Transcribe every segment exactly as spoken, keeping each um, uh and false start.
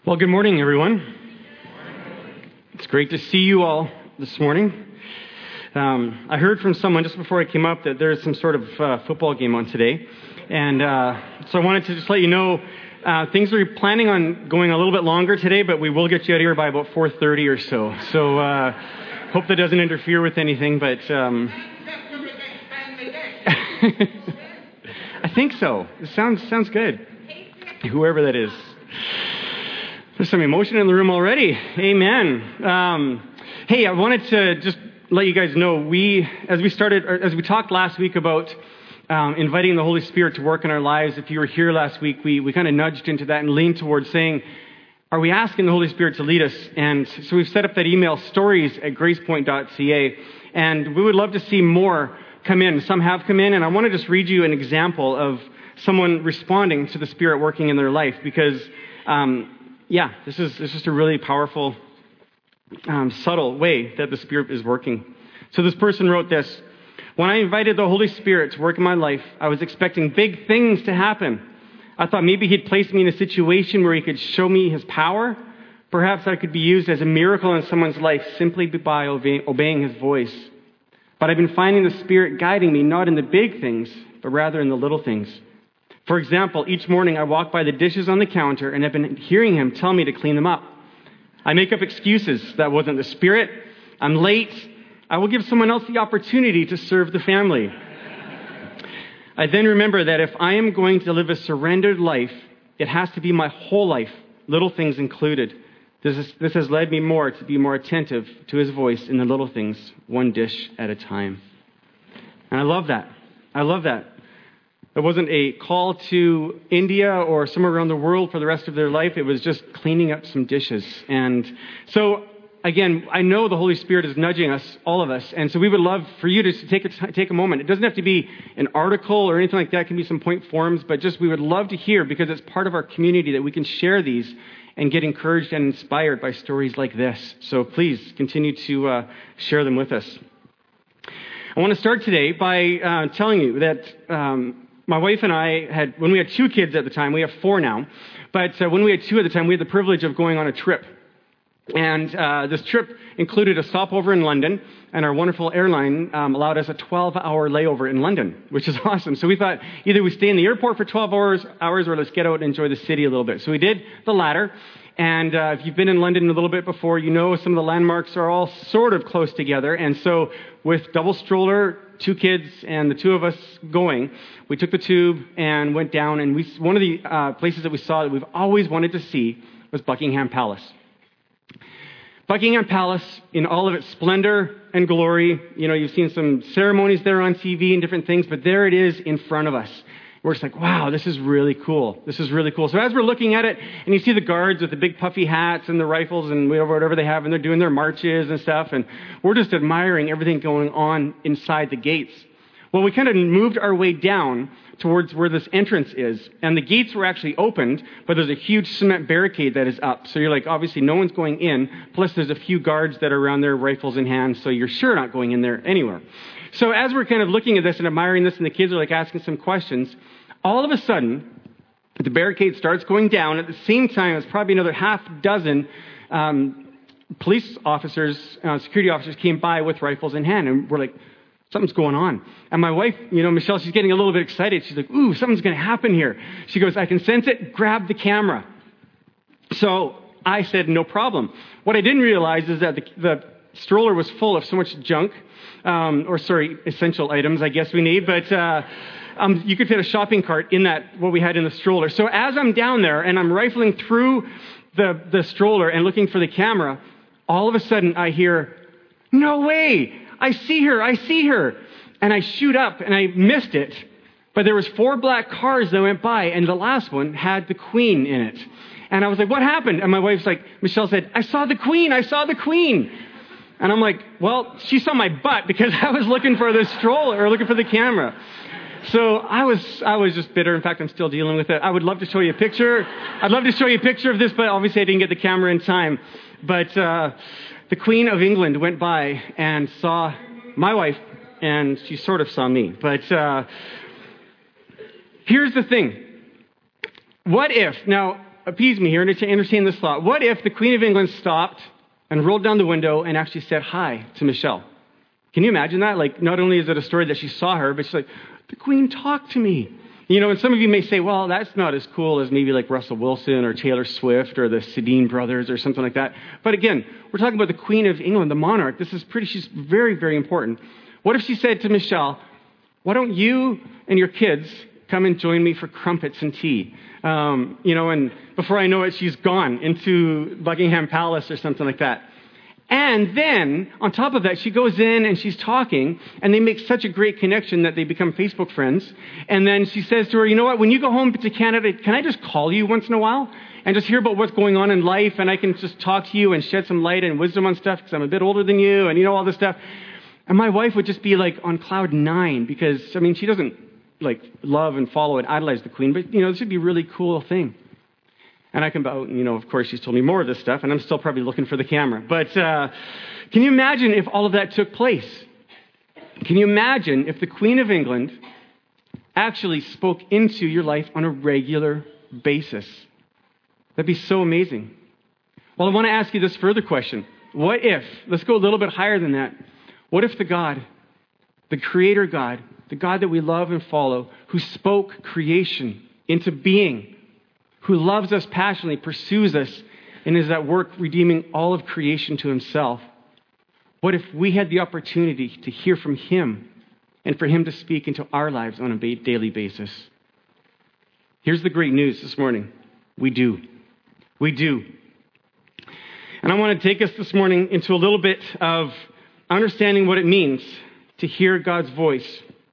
Well, good morning, everyone. It's great to see you all this morning. Um, I heard from someone just before I came up that there's some sort of uh, football game on today. And uh, so I wanted to just let you know, uh, things are planning on going a little bit longer today, but we will get you out of here by about four thirty or so. So uh, hope that doesn't interfere with anything, but um, I think so. It sounds, sounds good. Whoever that is. There's some emotion in the room already. Amen. Um, hey, I wanted to just let you guys know, we, as we started, or as we talked last week about um, inviting the Holy Spirit to work in our lives, if you were here last week, we, we kind of nudged into that and leaned towards saying, are we asking the Holy Spirit to lead us? And so we've set up that email, stories at gracepoint dot c a, and we would love to see more come in. Some have come in, and I want to just read you an example of someone responding to the Spirit working in their life, because um, Yeah, this is, this is just a really powerful, um, subtle way that the Spirit is working. So this person wrote this: when I invited the Holy Spirit to work in my life, I was expecting big things to happen. I thought maybe He'd place me in a situation where He could show me His power. Perhaps I could be used as a miracle in someone's life simply by obey, obeying His voice. But I've been finding the Spirit guiding me not in the big things, but rather in the little things. For example, each morning I walk by the dishes on the counter and have been hearing Him tell me to clean them up. I make up excuses. That wasn't the Spirit. I'm late. I will give someone else the opportunity to serve the family. I then remember that if I am going to live a surrendered life, it has to be my whole life, little things included. This, is, this has led me more to be more attentive to His voice in the little things, one dish at a time. And I love that. I love that. It wasn't a call to India or somewhere around the world for the rest of their life. It was just cleaning up some dishes. And so, again, I know the Holy Spirit is nudging us, all of us. And so we would love for you to take a, take a moment. It doesn't have to be an article or anything like that. It can be some point forms. But just we would love to hear, because it's part of our community, that we can share these and get encouraged and inspired by stories like this. So please continue to uh, share them with us. I want to start today by uh, telling you that Um, My wife and I had, when we had two kids at the time, we have four now, but uh, when we had two at the time, we had the privilege of going on a trip. And uh, this trip included a stopover in London, and our wonderful airline um, allowed us a twelve-hour layover in London, which is awesome. So we thought either we stay in the airport for twelve hours, hours or let's get out and enjoy the city a little bit. So we did the latter. And uh, if you've been in London a little bit before, you know some of the landmarks are all sort of close together. And so with double stroller, two kids, and the two of us going, we took the tube and went down. And we one of the uh, places that we saw that we've always wanted to see was Buckingham Palace. Buckingham Palace in all of its splendor and glory. You know, you've seen some ceremonies there on T V and different things, but there it is in front of us. We're just like, wow, this is really cool. This is really cool. So as we're looking at it, and you see the guards with the big puffy hats and the rifles and whatever they have, and they're doing their marches and stuff, and we're just admiring everything going on inside the gates. Well, we kind of moved our way down towards where this entrance is, and the gates were actually opened, but there's a huge cement barricade that is up. So you're like, obviously no one's going in, plus there's a few guards that are around there, rifles in hand, so you're sure not going in there anywhere. So as we're kind of looking at this and admiring this, and the kids are like asking some questions, all of a sudden, the barricade starts going down. At the same time, it's probably another half dozen um, police officers, uh, security officers came by with rifles in hand, and we're like, something's going on. And my wife, you know, Michelle, she's getting a little bit excited. She's like, ooh, something's going to happen here. She goes, I can sense it. Grab the camera. So I said, no problem. What I didn't realize is that the, the stroller was full of so much junk, um, or sorry, essential items, I guess we need, but uh, um, you could fit a shopping cart in that, what we had in the stroller. So as I'm down there and I'm rifling through the, the stroller and looking for the camera, all of a sudden I hear, no way, I see her, I see her. And I shoot up and I missed it, but there was four black cars that went by, and the last one had the Queen in it. And I was like, what happened? And my wife's like, Michelle said, I saw the Queen, I saw the Queen. And I'm like, well, she saw my butt because I was looking for the stroller or looking for the camera. So I was I was just bitter. In fact, I'm still dealing with it. I would love to show you a picture. I'd love to show you a picture of this, but obviously I didn't get the camera in time. But uh, the Queen of England went by and saw my wife, and she sort of saw me. But uh, here's the thing. What if, now, appease me here and entertain this thought. What if the Queen of England stopped and rolled down the window and actually said hi to Michelle? Can you imagine that? Like, not only is it a story that she saw her, but she's like, the Queen talked to me. You know, and some of you may say, well, that's not as cool as maybe like Russell Wilson or Taylor Swift or the Sedin brothers or something like that. But again, we're talking about the Queen of England, the monarch. This is pretty, she's very, very important. What if she said to Michelle, why don't you and your kids come and join me for crumpets and tea? Um, you know, and before I know it, she's gone into Buckingham Palace or something like that. And then, on top of that, she goes in and she's talking, and they make such a great connection that they become Facebook friends. And then she says to her, you know what, when you go home to Canada, can I just call you once in a while and just hear about what's going on in life, and I can just talk to you and shed some light and wisdom on stuff because I'm a bit older than you, and you know, all this stuff. And my wife would just be like on cloud nine because, I mean, she doesn't like love and follow and idolize the Queen, but, you know, this would be a really cool thing. And I can, you know, of course, she's told me more of this stuff, and I'm still probably looking for the camera. But uh, can you imagine if all of that took place? Can you imagine if the Queen of England actually spoke into your life on a regular basis? That'd be so amazing. Well, I want to ask you this further question. What if, let's go a little bit higher than that. What if the God, the Creator God, the God that we love and follow, who spoke creation into being, who loves us passionately, pursues us, and is at work redeeming all of creation to himself. What if we had the opportunity to hear from him and for him to speak into our lives on a daily basis? Here's the great news this morning. We do. We do. And I want to take us this morning into a little bit of understanding what it means to hear God's voice.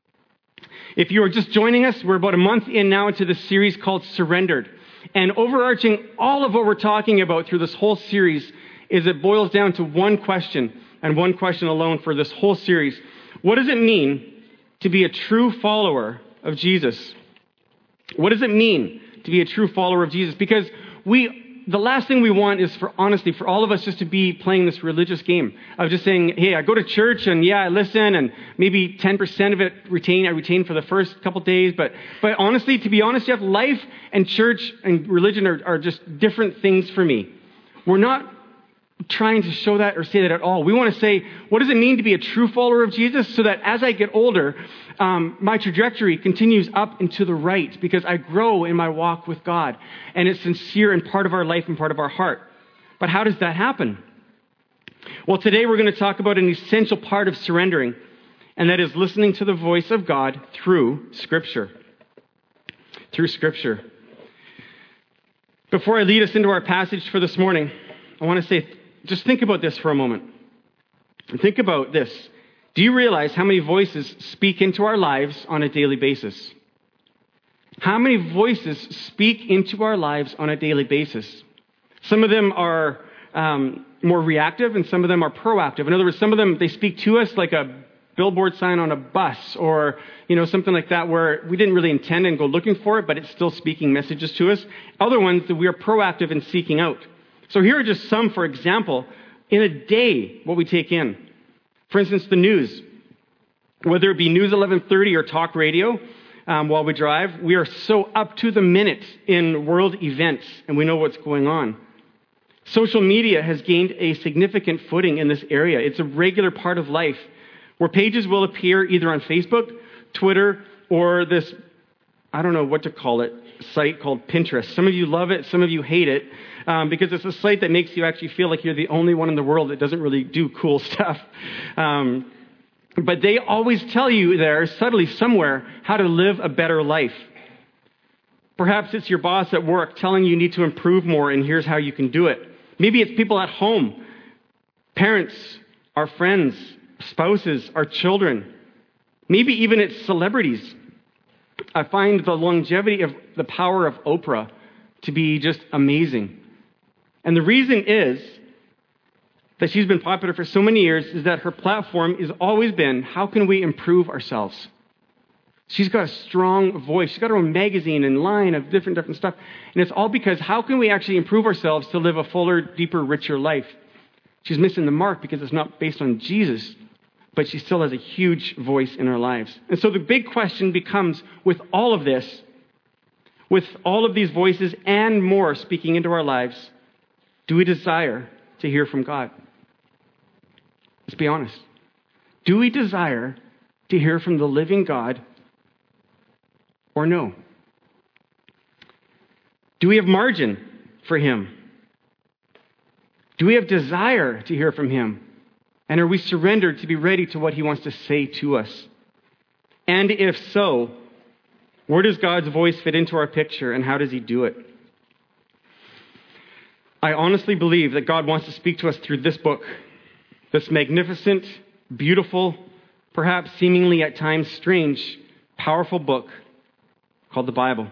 If you are just joining us, we're about a month in now into this series called Surrendered. And overarching all of what we're talking about through this whole series is it boils down to one question, and one question alone for this whole series. What does it mean to be a true follower of Jesus? What does it mean to be a true follower of Jesus? Because we, the last thing we want is for, honestly, for all of us just to be playing this religious game of just saying, hey, I go to church and yeah, I listen and maybe ten percent of it retain, I retain for the first couple days. But, but honestly, to be honest, Jeff, life and church and religion are, are just different things for me. We're not trying to show that or say that at all. We want to say, what does it mean to be a true follower of Jesus so that as I get older, um, my trajectory continues up and to the right because I grow in my walk with God and it's sincere and part of our life and part of our heart. But how does that happen? Well, today we're going to talk about an essential part of surrendering, and that is listening to the voice of God through Scripture. Through Scripture. Before I lead us into our passage for this morning, I want to say, just think about this for a moment. Think about this. Do you realize how many voices speak into our lives on a daily basis? How many voices speak into our lives on a daily basis? Some of them are um, more reactive and some of them are proactive. In other words, some of them, they speak to us like a billboard sign on a bus or, you know, something like that where we didn't really intend and go looking for it, but it's still speaking messages to us. Other ones that we are proactive in seeking out. So here are just some, for example, in a day, what we take in. For instance, the news. Whether it be News eleven thirty or talk radio, um, while we drive, we are so up to the minute in world events, and we know what's going on. Social media has gained a significant footing in this area. It's a regular part of life, where pages will appear either on Facebook, Twitter, or this, I don't know what to call it, site called Pinterest. Some of you love it, some of you hate it. Um, because it's a site that makes you actually feel like you're the only one in the world that doesn't really do cool stuff. Um, but they always tell you there, subtly somewhere, how to live a better life. Perhaps it's your boss at work telling you you need to improve more and here's how you can do it. Maybe it's people at home, parents, our friends, spouses, our children. Maybe even it's celebrities. I find the longevity of the power of Oprah to be just amazing. And the reason is that she's been popular for so many years is that her platform has always been, how can we improve ourselves? She's got a strong voice. She's got her own magazine and line of different, different stuff. And it's all because how can we actually improve ourselves to live a fuller, deeper, richer life? She's missing the mark because it's not based on Jesus, but she still has a huge voice in our lives. And so the big question becomes, with all of this, With all of these voices and more speaking into our lives, do we desire to hear from God? Let's be honest. Do we desire to hear from the living God or no? Do we have margin for him? Do we have desire to hear from him? And are we surrendered to be ready to what he wants to say to us? And if so, where does God's voice fit into our picture, and how does he do it? I honestly believe that God wants to speak to us through this book, this magnificent, beautiful, perhaps seemingly at times strange, powerful book called the Bible.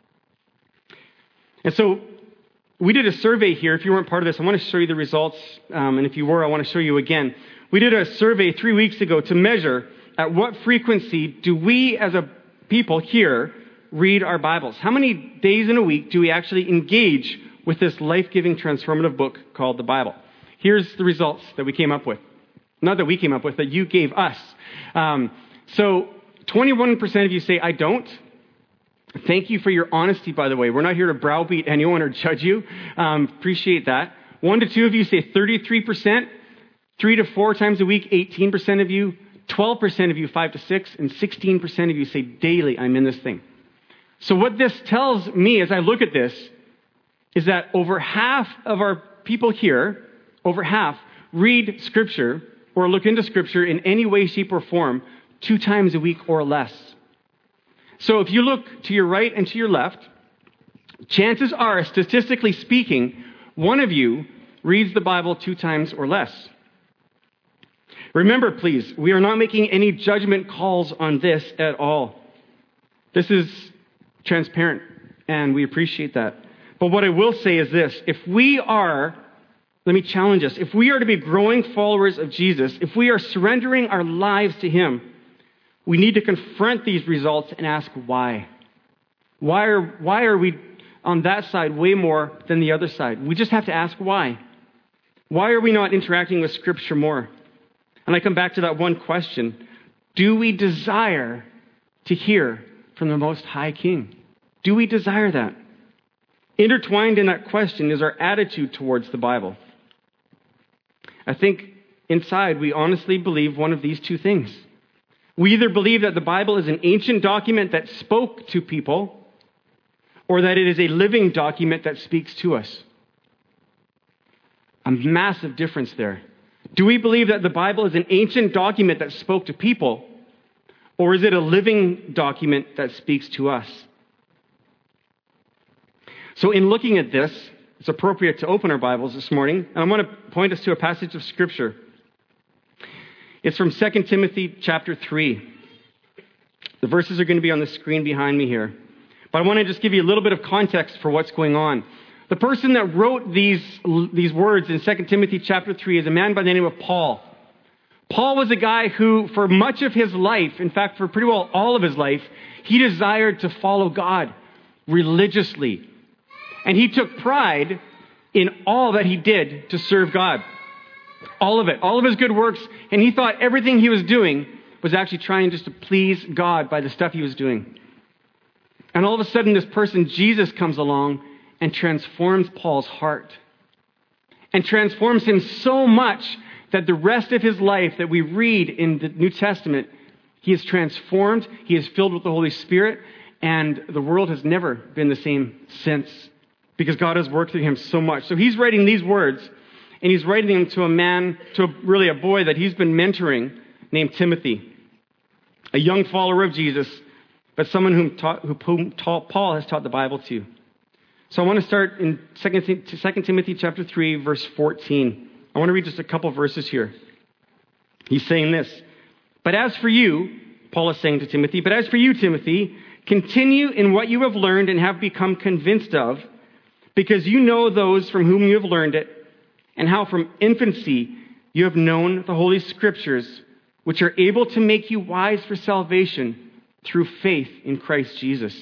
And so we did a survey here. If you weren't part of this, I want to show you the results. Um, and if you were, I want to show you again. We did a survey three weeks ago to measure at what frequency do we as a people here read our Bibles. How many days in a week do we actually engage with this life-giving, transformative book called the Bible? Here's the results that we came up with. Not that we came up with, that you gave us. Um, so twenty-one percent of you say, I don't. Thank you for your honesty, by the way. We're not here to browbeat anyone or judge you. Um, appreciate that. One to two of you say thirty-three percent. Three to four times a week, eighteen percent of you. twelve percent of you, five to six. And sixteen percent of you say daily, I'm in this thing. So what this tells me as I look at this is that over half of our people here, over half, read Scripture or look into Scripture in any way, shape, or form two times a week or less. So if you look to your right and to your left, chances are, statistically speaking, one of you reads the Bible two times or less. Remember, please, we are not making any judgment calls on this at all. This is transparent, and we appreciate that. But what I will say is this. If we are, let me challenge us, if we are to be growing followers of Jesus, if we are surrendering our lives to him, we need to confront these results and ask why. Why are, why are we on that side way more than the other side? We just have to ask why. Why are we not interacting with Scripture more? And I come back to that one question. Do we desire to hear from the Most High King? Do we desire that? Intertwined in that question is our attitude towards the Bible. I think inside we honestly believe one of these two things. We either believe that the Bible is an ancient document that spoke to people, or that it is a living document that speaks to us. A massive difference there. Do we believe that the Bible is an ancient document that spoke to people, or is it a living document that speaks to us? So in looking at this, it's appropriate to open our Bibles this morning, and I want to point us to a passage of Scripture. It's from Second Timothy chapter three. The verses are going to be on the screen behind me here. But I want to just give you a little bit of context for what's going on. The person that wrote these, these words in Second Timothy chapter three is a man by the name of Paul. Paul was a guy who, for much of his life, in fact, for pretty well all of his life, he desired to follow God religiously. And he took pride in all that he did to serve God. All of it, all of his good works. And he thought everything he was doing was actually trying just to please God by the stuff he was doing. And all of a sudden, this person, Jesus, comes along and transforms Paul's heart. And transforms him so much that the rest of his life that we read in the New Testament, he is transformed, he is filled with the Holy Spirit, and the world has never been the same since. Because God has worked through him so much. So he's writing these words, and he's writing them to a man, to a, really a boy that he's been mentoring named Timothy. A young follower of Jesus, but someone whom, taught, whom taught, Paul has taught the Bible to. So I want to start in Second Timothy chapter three, verse fourteen. I want to read just a couple verses here. He's saying this. But as for you, Paul is saying to Timothy, but as for you, Timothy, continue in what you have learned and have become convinced of, because you know those from whom you have learned it, and how from infancy you have known the Holy Scriptures, which are able to make you wise for salvation through faith in Christ Jesus.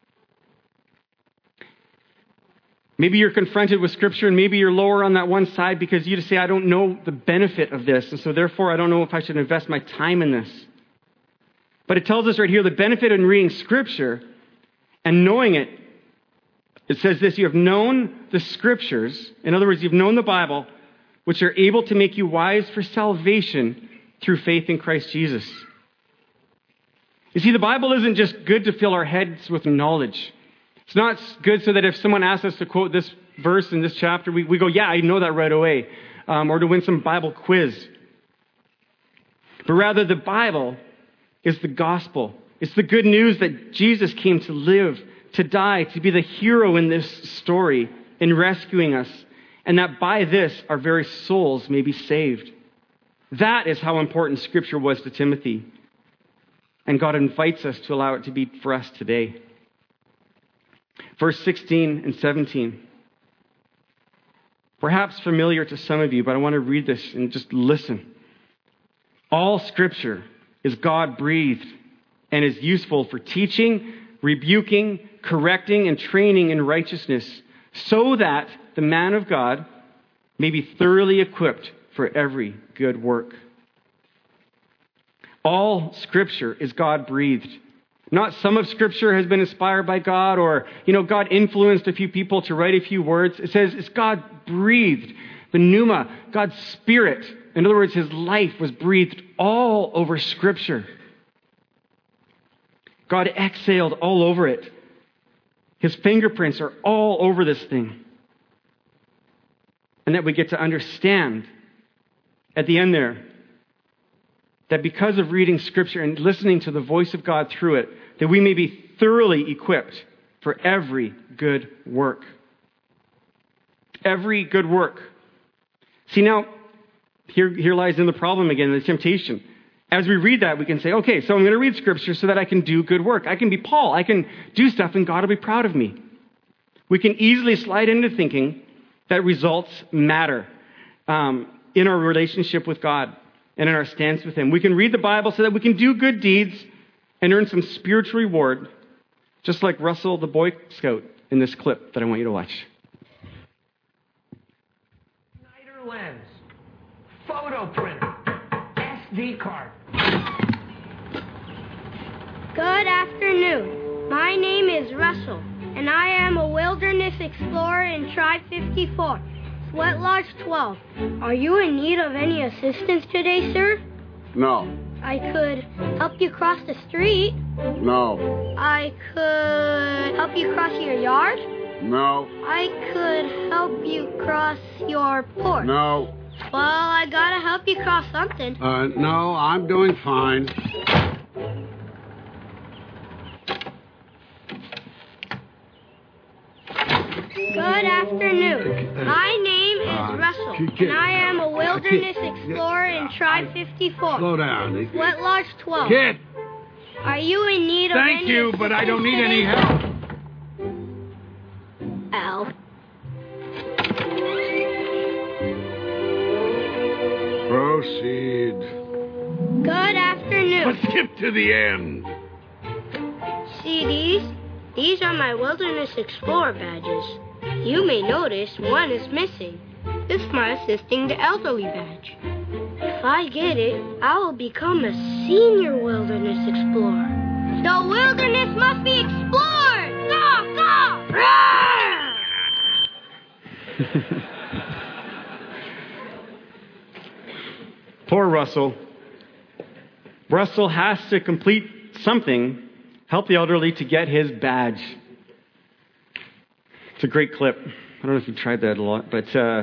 Maybe you're confronted with Scripture, and maybe you're lower on that one side because you just say, I don't know the benefit of this, and so therefore I don't know if I should invest my time in this. But it tells us right here the benefit in reading Scripture and knowing it It says this, you have known the Scriptures. In other words, you've known the Bible, which are able to make you wise for salvation through faith in Christ Jesus. You see, the Bible isn't just good to fill our heads with knowledge. It's not good so that if someone asks us to quote this verse in this chapter, we, we go, yeah, I know that right away. Um, or to win some Bible quiz. But rather, the Bible is the gospel. It's the good news that Jesus came to live, to die, to be the hero in this story in rescuing us. And that by this, our very souls may be saved. That is how important Scripture was to Timothy. And God invites us to allow it to be for us today. Verse sixteen and seventeen. Perhaps familiar to some of you, but I want to read this and just listen. All Scripture is God-breathed and is useful for teaching, rebuking, correcting, and training in righteousness, so that the man of God may be thoroughly equipped for every good work. All Scripture is God-breathed. Not some of Scripture has been inspired by God, or, you know, God influenced a few people to write a few words. It says it's God-breathed. The pneuma, God's Spirit. In other words, His life was breathed all over Scripture. God exhaled all over it. His fingerprints are all over this thing. And that we get to understand at the end there that because of reading Scripture and listening to the voice of God through it, that we may be thoroughly equipped for every good work. Every good work. See, now, here, here lies in the problem again, the temptation. As we read that, we can say, okay, so I'm going to read Scripture so that I can do good work. I can be Paul. I can do stuff and God will be proud of me. We can easily slide into thinking that results matter um, in our relationship with God and in our stance with Him. We can read the Bible so that we can do good deeds and earn some spiritual reward, just like Russell, the Boy Scout, in this clip that I want you to watch. Snyder lens, photo printer, S D card. Good afternoon. My name is Russell, and I am a wilderness explorer in Tribe fifty-four. Sweat Lodge twelve. Are you in need of any assistance today, sir? No. I could help you cross the street. No. I could help you cross your yard. No. I could help you cross your porch. No. Well, I gotta help you cross something. Uh, no, I'm doing fine. Good afternoon. My name is Uh, Russell, k- k- and I am a wilderness Kid, explorer in Tribe fifty-four. Slow down. Sweat Lodge twelve. Kid, Are you in need of thank any you, but I don't need any assistance help. today? Al. Proceed. Good afternoon. But skip to the end. See these? These are my Wilderness Explorer badges. You may notice one is missing. This is my Assisting the Elderly badge. If I get it, I will become a Senior Wilderness Explorer. The wilderness must be explored! Go, go! Roar! Poor Russell. Russell has to complete something, help the elderly to get his badge. It's a great clip. I don't know if you've tried that a lot, but uh,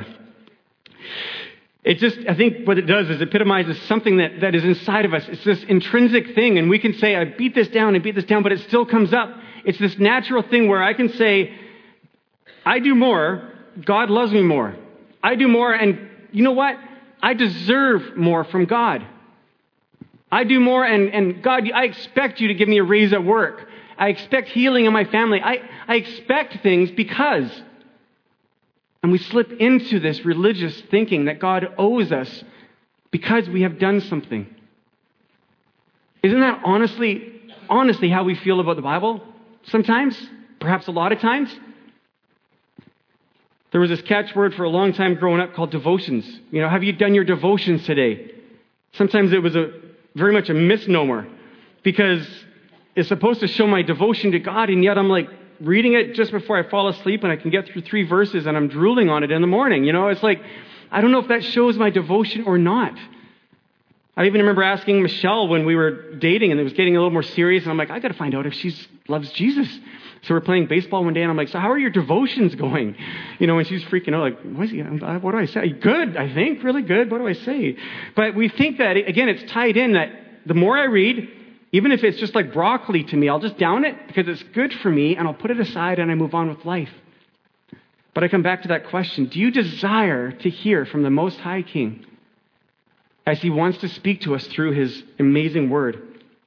it just, I think what it does is it epitomizes something that, that is inside of us. It's this intrinsic thing, and we can say, I beat this down and beat this down, but it still comes up. It's this natural thing where I can say, I do more, God loves me more. I do more, and you know what? I deserve more from God. I do more, and, and God, I expect you to give me a raise at work. I expect healing in my family. I, I expect things because, and we slip into this religious thinking that God owes us because we have done something. Isn't that honestly, honestly how we feel about the Bible sometimes? Perhaps a lot of times? There was this catchword for a long time growing up called devotions. You know, have you done your devotions today? Sometimes it was a very much a misnomer because it's supposed to show my devotion to God, and yet I'm like, reading it just before I fall asleep and I can get through three verses and I'm drooling on it in the morning. You know, it's like, I don't know if that shows my devotion or not. I even remember asking Michelle when we were dating and it was getting a little more serious, and I'm like, I got to find out if she loves Jesus. So we're playing baseball one day, and I'm like, so how are your devotions going? You know, and she's freaking out, like, what, is he, what do I say? Good, I think, really good. What do I say? But we think that, again, it's tied in that the more I read, even if it's just like broccoli to me, I'll just down it because it's good for me, and I'll put it aside and I move on with life. But I come back to that question. Do you desire to hear from the Most High King as he wants to speak to us through his amazing word?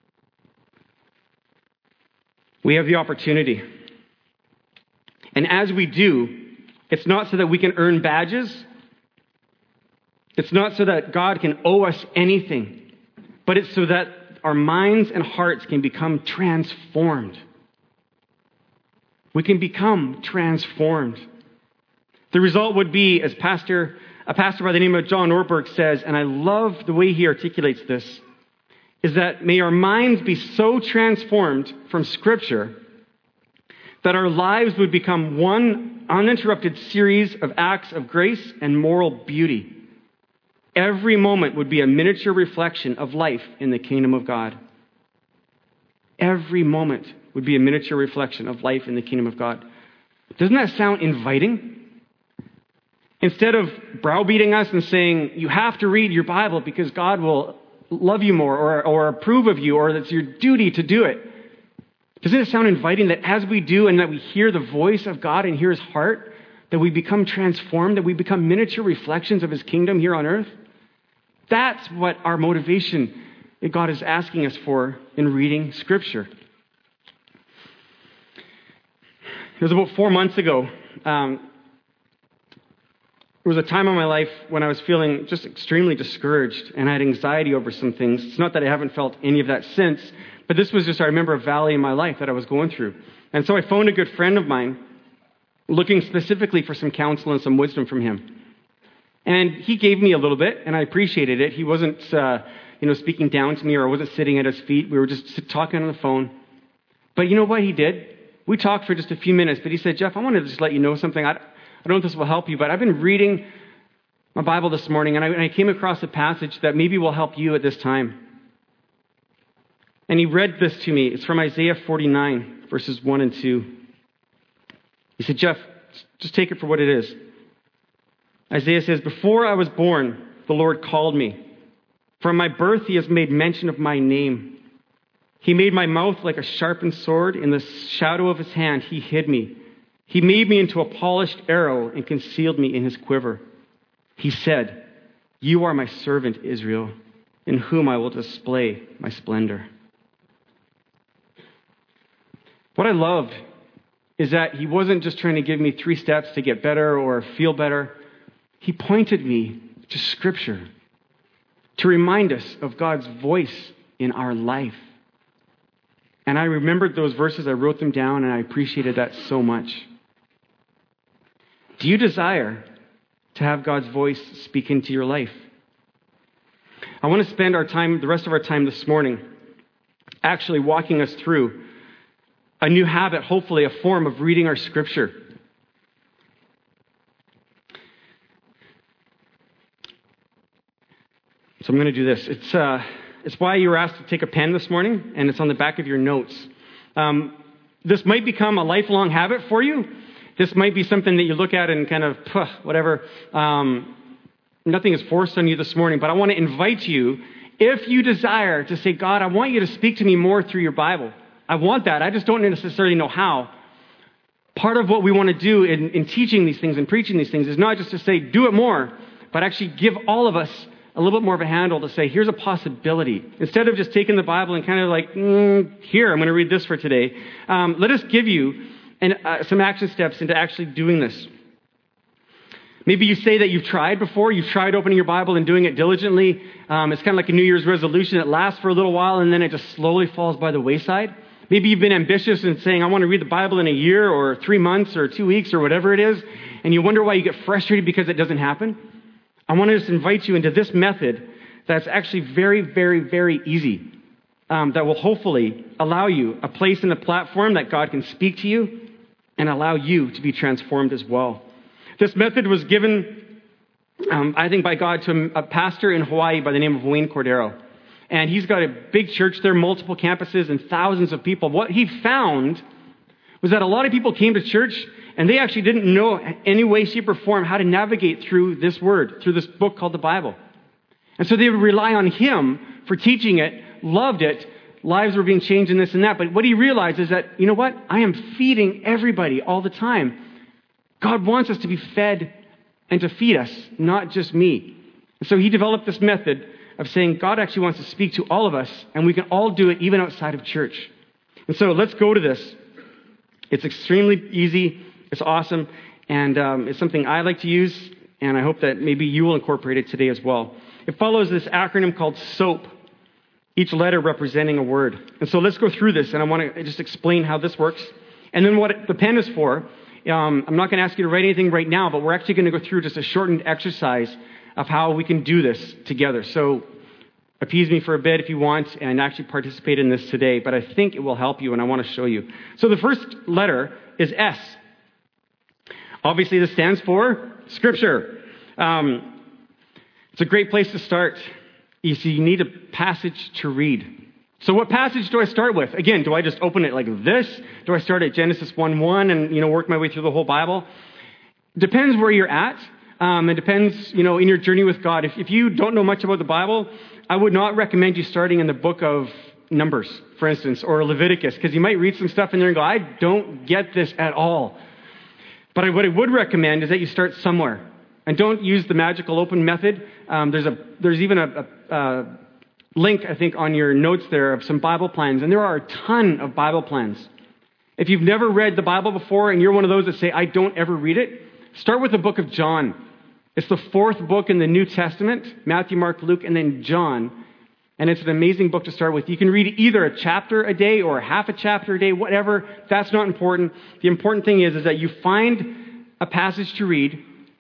We have the opportunity. And as we do, it's not so that we can earn badges. It's not so that God can owe us anything. But it's so that our minds and hearts can become transformed. We can become transformed. The result would be, as pastor, a pastor by the name of John Ortberg says, and I love the way he articulates this, is that may our minds be so transformed from Scripture that our lives would become one uninterrupted series of acts of grace and moral beauty. Every moment would be a miniature reflection of life in the kingdom of God. Every moment would be a miniature reflection of life in the kingdom of God. Doesn't that sound inviting? Instead of browbeating us and saying, you have to read your Bible because God will love you more or, or approve of you, or that's your duty to do it. Doesn't it sound inviting that as we do and that we hear the voice of God and hear his heart, that we become transformed, that we become miniature reflections of his kingdom here on earth? That's what our motivation that God is asking us for in reading Scripture. It was about four months ago. Um, There was a time in my life when I was feeling just extremely discouraged and I had anxiety over some things. It's not that I haven't felt any of that since, but this was just, I remember, a valley in my life that I was going through. And so I phoned a good friend of mine looking specifically for some counsel and some wisdom from him. And he gave me a little bit, and I appreciated it. He wasn't, uh, you know, speaking down to me, or I wasn't sitting at his feet. We were just talking on the phone. But you know what he did? We talked for just a few minutes, but he said, Jeff, I wanted to just let you know something. I, I don't know if this will help you, but I've been reading my Bible this morning, and I, and I came across a passage that maybe will help you at this time. And he read this to me. It's from Isaiah forty-nine, verses one and two. He said, Jeff, just take it for what it is. Isaiah says, before I was born, the Lord called me. From my birth, he has made mention of my name. He made my mouth like a sharpened sword. In the shadow of his hand, he hid me. He made me into a polished arrow and concealed me in his quiver. He said, you are my servant, Israel, in whom I will display my splendor. What I loved is that he wasn't just trying to give me three steps to get better or feel better. He pointed me to Scripture to remind us of God's voice in our life. And I remembered those verses, I wrote them down, and I appreciated that so much. Do you desire to have God's voice speak into your life? I want to spend our time, the rest of our time this morning, actually walking us through a new habit, hopefully a form of reading our Scripture. So I'm going to do this. It's uh, it's why you were asked to take a pen this morning, and it's on the back of your notes. Um, this might become a lifelong habit for you. This might be something that you look at and kind of, puh, whatever. Um, nothing is forced on you this morning, but I want to invite you, if you desire, to say, God, I want you to speak to me more through your Bible. I want that. I just don't necessarily know how. Part of what we want to do in, in teaching these things and preaching these things is not just to say, do it more, but actually give all of us a little bit more of a handle to say, here's a possibility. Instead of just taking the Bible and kind of like, mm, here, I'm going to read this for today. Um, let us give you an, uh, some action steps into actually doing this. Maybe you say that you've tried before. You've tried opening your Bible and doing it diligently. Um, it's kind of like a New Year's resolution. It lasts for a little while and then it just slowly falls by the wayside. Maybe you've been ambitious in saying, I want to read the Bible in a year or three months or two weeks or whatever it is. And you wonder why you get frustrated because it doesn't happen. I want to just invite you into this method that's actually very, very, very easy. Um, that will hopefully allow you a place in the platform that God can speak to you and allow you to be transformed as well. This method was given, um, I think, by God to a pastor in Hawaii by the name of Wayne Cordero. And he's got a big church there, multiple campuses, and thousands of people. What he found was that a lot of people came to church and they actually didn't know any way, shape, or form how to navigate through this word, through this book called the Bible. And so they would rely on him for teaching it, loved it, lives were being changed and this and that. But what he realized is that, you know what? I am feeding everybody all the time. God wants us to be fed and to feed us, not just me. And so he developed this method of saying God actually wants to speak to all of us, and we can all do it even outside of church. And so let's go to this. It's extremely easy. It's awesome. And um, it's something I like to use, and I hope that maybe you will incorporate it today as well. It follows this acronym called SOAP, each letter representing a word. And so let's go through this, and I want to just explain how this works. And then what it, the pen is for. Um, I'm not going to ask you to write anything right now, but we're actually going to go through just a shortened exercise of how we can do this together. So appease me for a bit if you want and actually participate in this today, but I think it will help you and I want to show you. So the first letter is S. Obviously this stands for Scripture. Um, it's a great place to start. You see, you need a passage to read. So what passage do I start with? Again, do I just open it like this? Do I start at Genesis one one and, you know, work my way through the whole Bible? Depends where you're at. Um, it depends, you know, in your journey with God. If, if you don't know much about the Bible, I would not recommend you starting in the book of Numbers, for instance, or Leviticus, because you might read some stuff in there and go, I don't get this at all. But I, what I would recommend is that you start somewhere. And don't use the magical open method. Um, there's a there's even a, a, a link, I think, on your notes there of some Bible plans. And there are a ton of Bible plans. If you've never read the Bible before and you're one of those that say, I don't ever read it, start with the book of John. It's the fourth book in the New Testament, Matthew, Mark, Luke, and then John. And it's an amazing book to start with. You can read either a chapter a day or half a chapter a day, whatever. That's not important. The important thing is, is that you find a passage to read,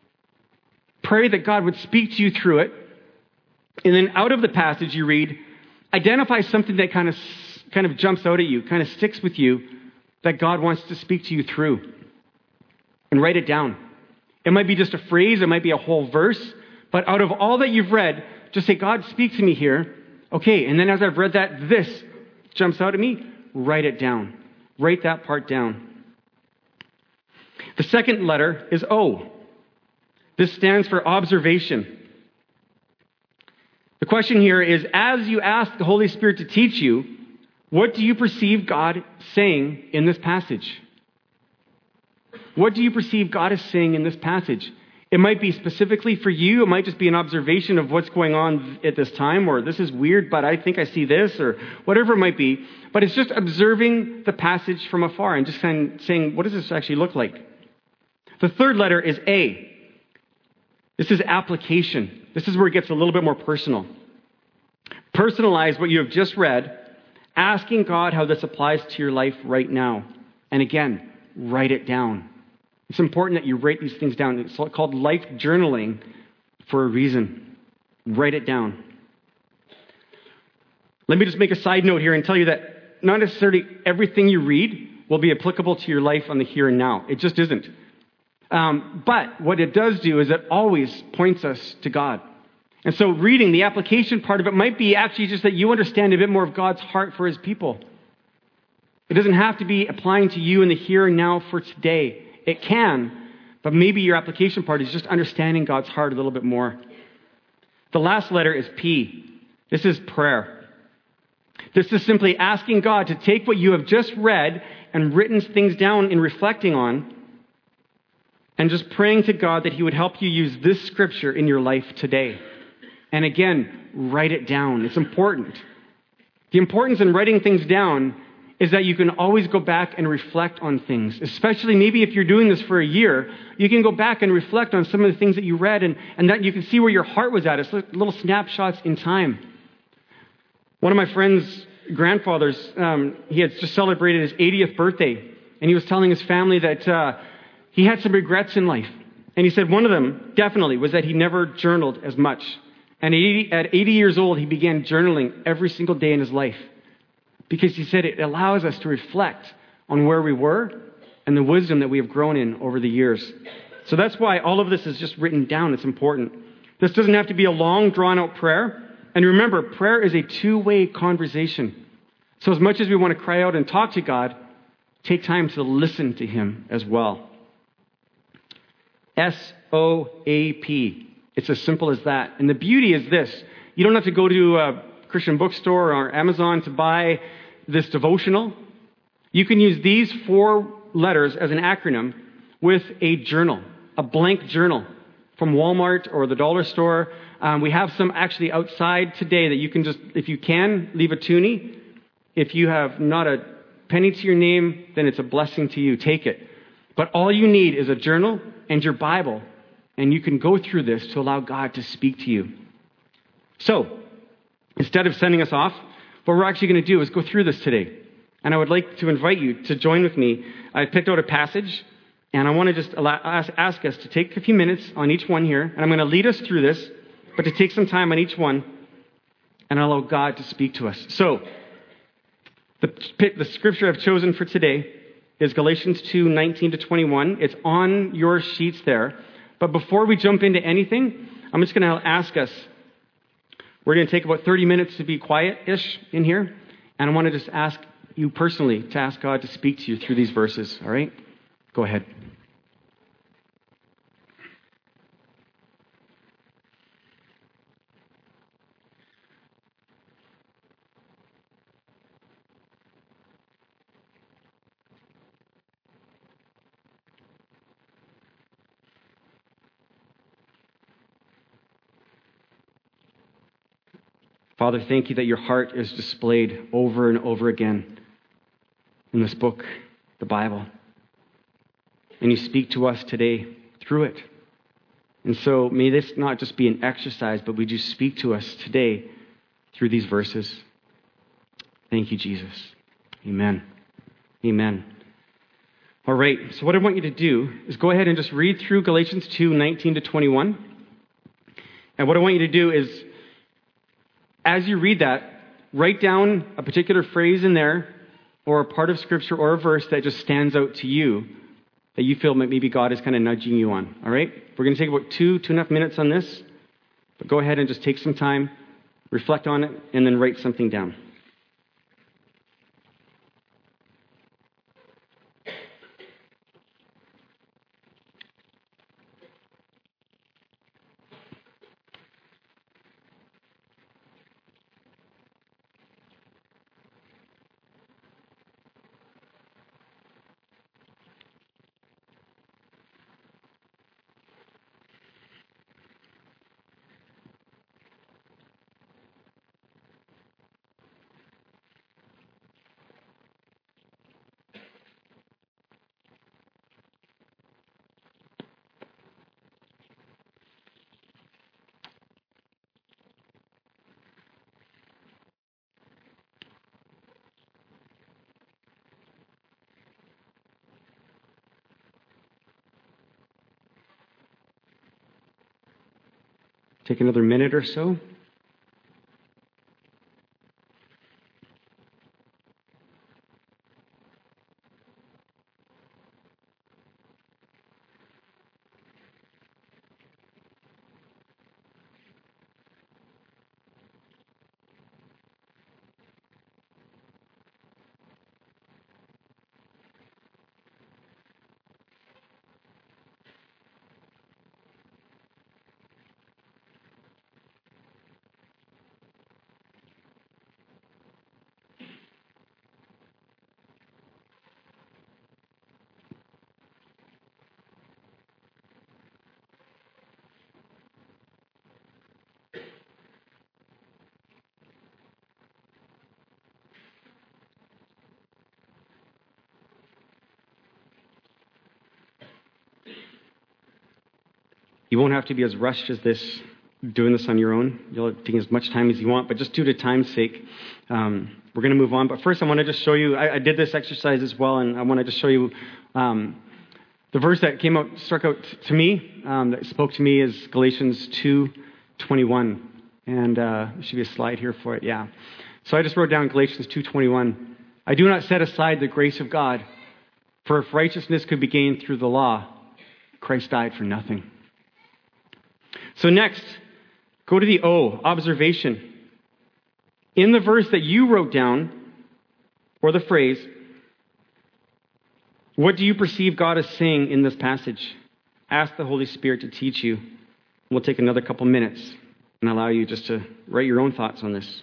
pray that God would speak to you through it, and then out of the passage you read, identify something that kind of, kind of jumps out at you, kind of sticks with you, that God wants to speak to you through. And write it down. It might be just a phrase, it might be a whole verse, but out of all that you've read, just say, God, speak to me here. Okay, and then as I've read that, this jumps out at me, write it down. Write that part down. The second letter is O. This stands for observation. The question here is, as you ask the Holy Spirit to teach you, what do you perceive God saying in this passage? What do you perceive God is saying in this passage? It might be specifically for you. It might just be an observation of what's going on at this time, or this is weird, but I think I see this, or whatever it might be. But it's just observing the passage from afar and just kind of saying, what does this actually look like? The third letter is A. This is application. This is where it gets a little bit more personal. Personalize what you have just read, asking God how this applies to your life right now. And again, write it down. It's important that you write these things down. It's called life journaling for a reason. Write it down. Let me just make a side note here and tell you that not necessarily everything you read will be applicable to your life on the here and now. It just isn't. Um, but what it does do is it always points us to God. And so reading, the application part of it might be actually just that you understand a bit more of God's heart for his people. It doesn't have to be applying to you in the here and now for today. It can, but maybe your application part is just understanding God's heart a little bit more. The last letter is P. This is prayer. This is simply asking God to take what you have just read and written things down and reflecting on, and just praying to God that he would help you use this scripture in your life today. And again, write it down. It's important. The importance in writing things down is that you can always go back and reflect on things. Especially maybe if you're doing this for a year, you can go back and reflect on some of the things that you read, and, and that you can see where your heart was at. It's like little snapshots in time. One of my friend's grandfathers, um, he had just celebrated his eightieth birthday, and he was telling his family that uh, he had some regrets in life. And he said one of them definitely was that he never journaled as much. And at eighty years old, he began journaling every single day in his life. Because he said it allows us to reflect on where we were and the wisdom that we have grown in over the years. So that's why all of this is just written down. It's important. This doesn't have to be a long, drawn-out prayer. And remember, prayer is a two-way conversation. So as much as we want to cry out and talk to God, take time to listen to Him as well. S O A P. It's as simple as that. And the beauty is this. You don't have to go to a Christian bookstore or Amazon to buy this devotional. You can use these four letters as an acronym with a journal, a blank journal from Walmart or the dollar store. Um, we have some actually outside today that you can just, if you can, leave a toonie. If you have not a penny to your name, then it's a blessing to you. Take it. But all you need is a journal and your Bible, and you can go through this to allow God to speak to you. So, instead of sending us off, what we're actually going to do is go through this today. And I would like to invite you to join with me. I picked out a passage, and I want to just allow, ask, ask us to take a few minutes on each one here. And I'm going to lead us through this, but to take some time on each one and allow God to speak to us. So, the, the scripture I've chosen for today is Galatians two, nineteen to twenty-one. It's on your sheets there. But before we jump into anything, I'm just going to ask us, we're going to take about thirty minutes to be quiet-ish in here. And I want to just ask you personally to ask God to speak to you through these verses. All right? Go ahead. Father, thank you that your heart is displayed over and over again in this book, the Bible. And you speak to us today through it. And so may this not just be an exercise, but would you speak to us today through these verses? Thank you, Jesus. Amen. Amen. All right, so what I want you to do is go ahead and just read through Galatians two, nineteen to twenty-one. And what I want you to do is, as you read that, write down a particular phrase in there or a part of Scripture or a verse that just stands out to you that you feel maybe God is kind of nudging you on. All right? We're going to take about two, two and a half minutes on this. But go ahead and just take some time, reflect on it, and then write something down. Take another minute or so. You won't have to be as rushed as this, doing this on your own. You'll take as much time as you want, but just due to time's sake, um, we're going to move on. But first, I want to just show you, I, I did this exercise as well, and I want to just show you um, the verse that came out, struck out t- to me, um, that spoke to me is Galatians two twenty-one. And uh, there should be a slide here for it, yeah. So I just wrote down Galatians two twenty-one. I do not set aside the grace of God, For if righteousness could be gained through the law, Christ died for nothing. So next, go to the O, observation. In the verse that you wrote down, or the phrase, what do you perceive God is saying in this passage? Ask the Holy Spirit to teach you. We'll take another couple minutes and allow you just to write your own thoughts on this.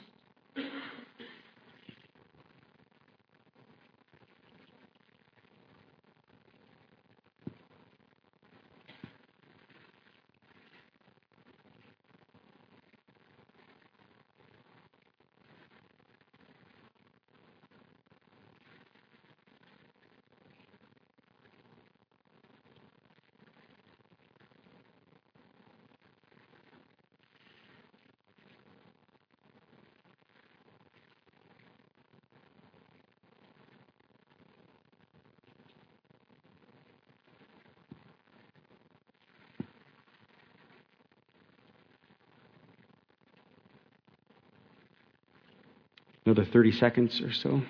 Another thirty seconds or so.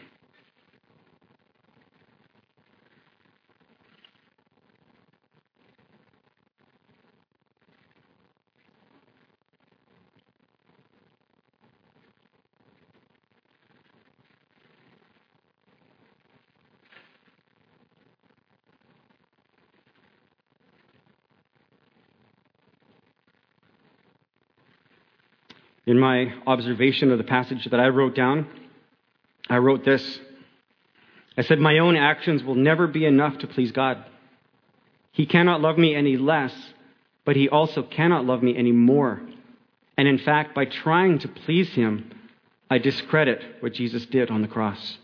In my observation of the passage that I wrote down, I wrote this. I said, my own actions will never be enough to please God. He cannot love me any less, but he also cannot love me any more. And in fact, by trying to please him, I discredit what Jesus did on the cross.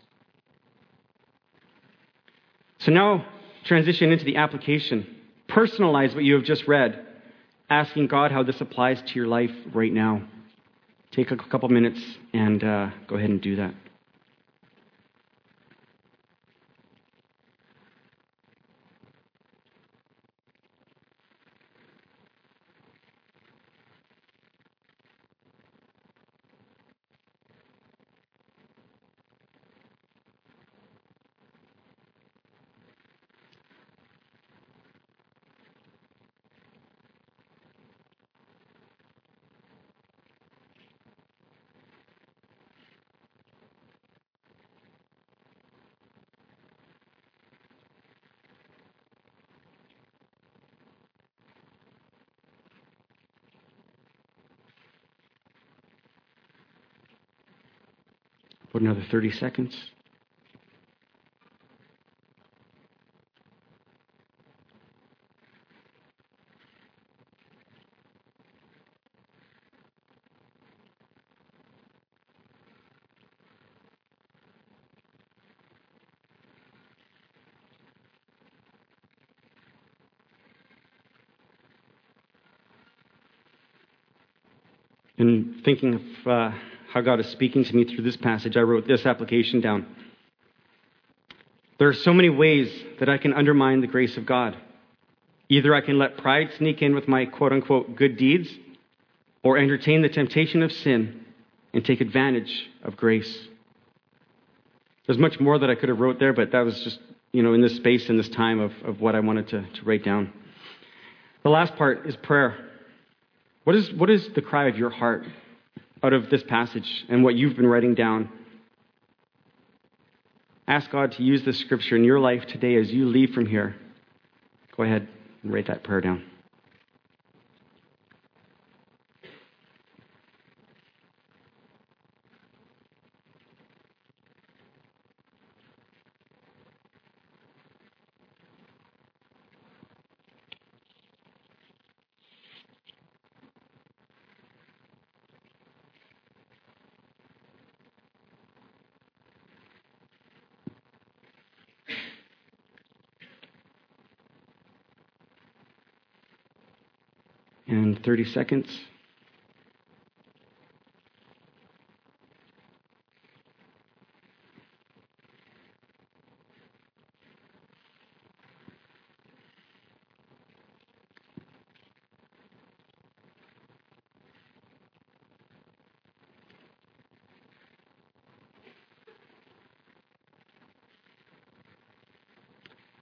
So now, transition into the application. Personalize what you have just read, asking God how this applies to your life right now. Take a couple minutes and uh, go ahead and do that. Put another thirty seconds. In thinking of uh, how God is speaking to me through this passage, I wrote this application down. There are so many ways that I can undermine the grace of God. Either I can let pride sneak in with my quote-unquote good deeds, or entertain the temptation of sin and take advantage of grace. There's much more that I could have wrote there, but that was just, you know, in this space, in this time of, of what I wanted to, to write down. The last part is prayer. What is, what is the cry of your heart out of this passage and what you've been writing down? Ask God to use this scripture in your life today as you leave from here. Go ahead and write that prayer down. And thirty seconds.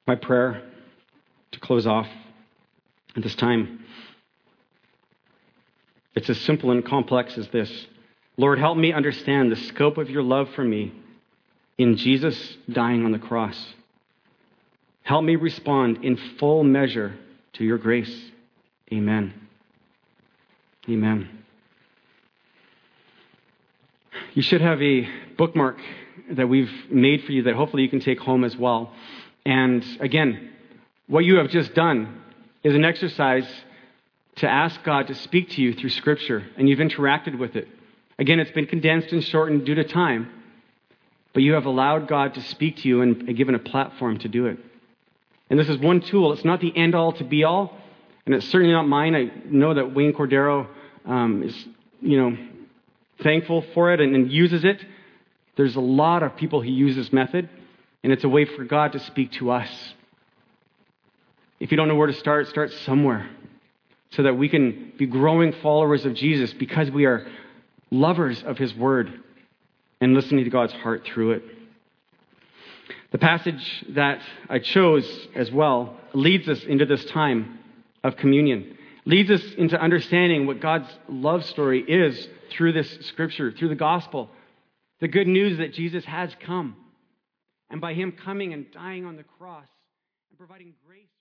My prayer to close off at this time, it's as simple and complex as this. Lord, help me understand the scope of your love for me in Jesus dying on the cross. Help me respond in full measure to your grace. Amen. Amen. You should have a bookmark that we've made for you that hopefully you can take home as well. And again, what you have just done is an exercise to ask God to speak to you through Scripture, and you've interacted with it. Again, it's been condensed and shortened due to time, but you have allowed God to speak to you and given a platform to do it. And this is one tool. It's not the end-all to be-all, and it's certainly not mine. I know that Wayne Cordero um, is, you know, thankful for it and, and uses it. There's a lot of people who use this method, and it's a way for God to speak to us. If you don't know where to start, start somewhere so that we can be growing followers of Jesus because we are lovers of his word and listening to God's heart through it. The passage that I chose as well leads us into this time of communion, leads us into understanding what God's love story is through this scripture, through the gospel, the good news that Jesus has come. And by him coming and dying on the cross and providing grace